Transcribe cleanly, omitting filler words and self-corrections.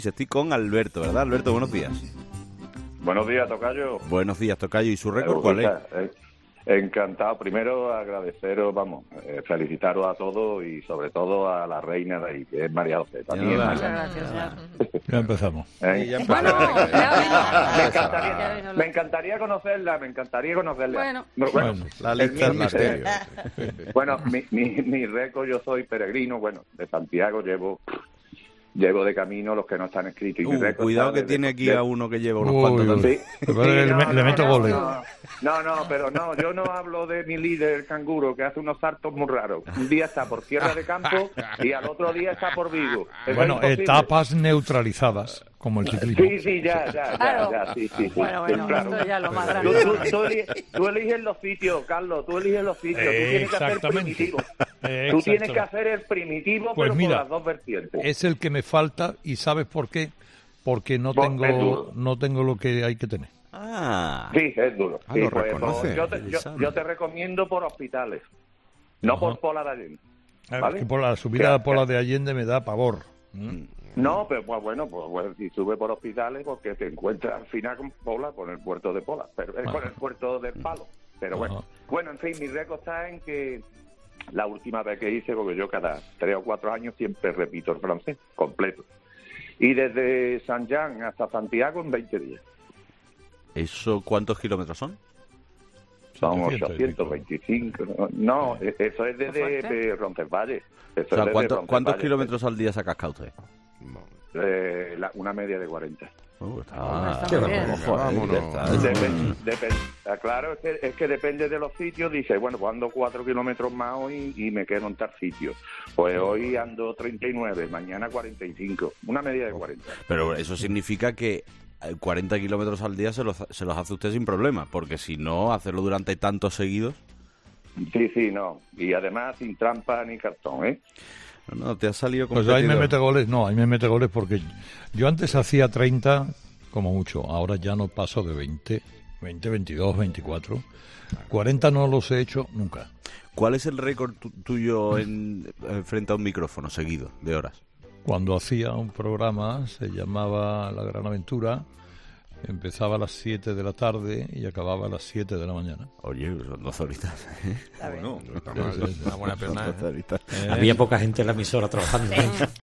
Estoy con Alberto, ¿verdad? Alberto, buenos días. Buenos días, tocayo. Buenos días, tocayo. ¿Y su récord cuál es? Encantado. Primero agradeceros, felicitaros a todos y sobre todo a la reina de ahí, que es María José. También Gracias. Ya empezamos. Me encantaría conocerla, Bueno, la lista del misterio. Bueno, mi récord, yo soy peregrino, de Santiago llevo de camino los que no están escritos. Y mi récord cuidado que tiene aquí a uno que lleva unos cuantos también. Le meto goles. Pero yo no hablo de mi líder canguro que hace unos saltos muy raros. Un día está por Tierra de Campo y al otro día está por Vigo. Bueno, etapas neutralizadas, como el ciclismo. Sí, ya. Sí. Bueno, claro. esto ya es lo más grande. Tú eliges los sitios, Carlos, tú eliges los sitios. Tú tienes que hacer primitivo. Tú tienes que hacer el primitivo, pues pero mira, por las dos vertientes. Es el que me falta, y ¿sabes por qué? Porque no tengo lo que hay que tener. Sí, es duro. Sí, lo pues, reconoce. yo te recomiendo por hospitales, no por Pola de Allende. ¿Vale? Es que por la subida a Pola de Allende me da pavor. No, pero bueno, si sube por hospitales, porque te encuentras al final con Pola, con el puerto de Pola, pero con el puerto del Palo. Pero bueno, en fin, mi récord está en que la última vez que hice, porque yo cada 3 o 4 años siempre repito el francés completo. Y desde San Jean hasta Santiago en 20 días. ¿Eso cuántos kilómetros son? Son 825. No, eso es desde Roncesvalles. O sea, ¿cuántos kilómetros al día saca usted? Una media de 40. Claro, es que depende de los sitios. Dice, pues ando 4 kilómetros más hoy y me quedo en tal sitio. Pues hoy ando 39, mañana 45. Una media de 40. Pero eso significa que 40 kilómetros al día se los hace usted sin problema, porque si no, hacerlo durante tantos seguidos... Sí, no. Y además sin trampa ni cartón, ¿eh? No, te ha salido pues ahí me mete goles porque yo antes hacía 30 como mucho, ahora ya no paso de 20, 22, 24, 40 no los he hecho nunca. ¿Cuál es el récord tuyo frente a un micrófono seguido de horas? Cuando hacía un programa, se llamaba La Gran Aventura, empezaba a las 7 de la tarde y acababa a las 7 de la mañana. Oye, son 2 horitas. Bueno, una buena pena. Había Había poca gente en la emisora trabajando.